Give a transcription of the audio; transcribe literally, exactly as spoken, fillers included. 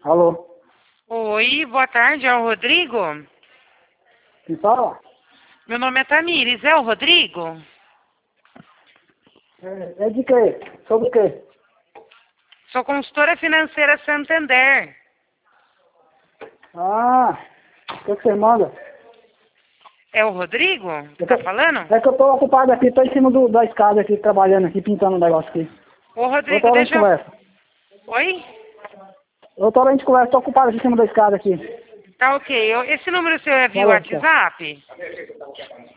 Alô? Oi, boa tarde, é o Rodrigo? Quem fala? Meu nome é Tamires, é o Rodrigo? É, é de quê? Sobre o quê? Sou consultora financeira Santander. Ah, o que, que você manda? É o Rodrigo que Eu tá tô- falando? É que eu tô ocupado aqui, tô em cima do, da escada aqui, trabalhando aqui, pintando um negócio aqui. Ô, Outra Rodrigo, hora a gente deixa eu... conversa. Oi? Outra hora a gente conversa, tô ocupado aqui em cima da escada aqui. Tá ok. Eu- Esse número seu é via Falou, tchau. WhatsApp?